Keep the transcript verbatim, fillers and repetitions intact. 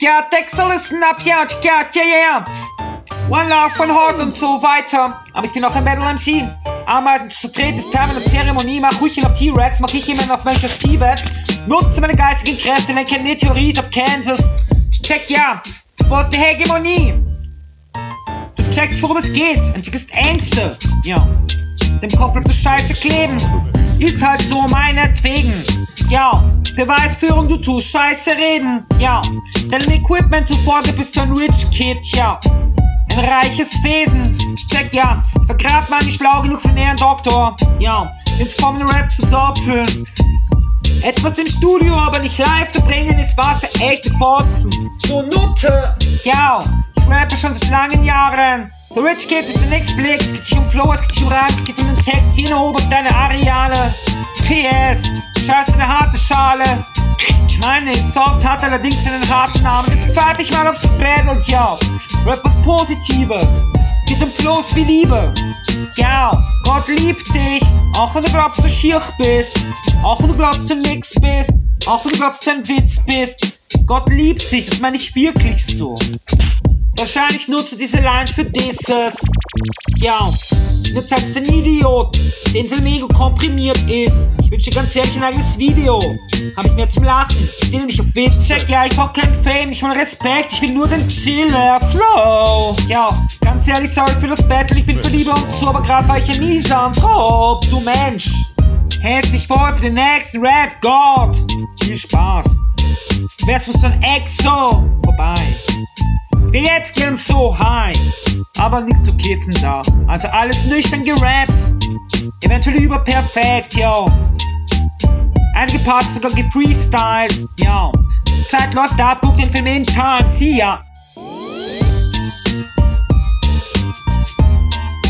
Ja, Dexter, listen up, ja, ja, ja, ja. One Love, One Heart und so weiter. Aber ich bin auch ein Battle M C. Ameisen zu treten ist Teil meiner Zeremonie. Mach ruhig hin auf T-Rex, mach ich jemanden auf welches T-Wett. Nutze meine geistigen Kräfte, lenke ein Meteorit auf Kansas. Check, ja, sofort die Hegemonie. Du checkst, worum es geht, entwickelst Ängste, ja. Dem Kopf bleibt das Scheiße kleben. Ist halt so, meinetwegen. Ja, Beweisführung, du tust Scheiße reden. Ja, deinem Equipment zufolge bist du ein Rich Kid, ja. Ein reiches Wesen. Ich check, ja. Vergrab mal nicht schlau genug für den Ehrendoktor. Ja, den Formen Raps zu doppeln. Etwas im Studio, aber nicht live zu bringen, ist was für echte Fotzen. So Nutte. Ja, ich rappe schon seit langen Jahren. Der Rich Kid ist der nächste Blick. Es geht nicht um Flow, es geht nicht um Rand, es geht um den Text. Hier erobert deine Areale. P S, scheiß für eine harte Schale. Meine Soft hat allerdings einen harten Namen. Jetzt pfeife ich mal aufs Battle, ja. Rap was Positives. Geht um Flows wie Liebe. Ja, Gott liebt dich. Auch wenn du glaubst, du schier bist. Auch wenn du glaubst, du nix bist. Auch wenn du glaubst, du ein Witz bist. Gott liebt dich, das meine ich wirklich so. Wahrscheinlich nutze diese Lines für Disses. Ja, jetzt selbst ein Idiot, den sein Ego komprimiert ist. Ich wünsche ganz ehrlich ein eigenes Video. Hab ich mehr zum Lachen, ich stehe nämlich auf Witz. Check, ja, ich brauch kein Fame, nicht mal Respekt. Ich will nur den Chiller Flow. Ja, ganz ehrlich, sorry für das Battle. Ich bin für Liebe und so, aber grad war ich ein Misanthrop, du Mensch. Hält dich vor für den nächsten Rap-God. Viel Spaß. Wär's was für ein Exo. Vorbei. Wir jetzt gern so high, aber nichts zu kiffen da. Also alles nüchtern gerappt, eventuell überperfekt, yo. Einige Parts sogar gefreestylt, yo. Zeit läuft ab, guck den Film in Time, see ya.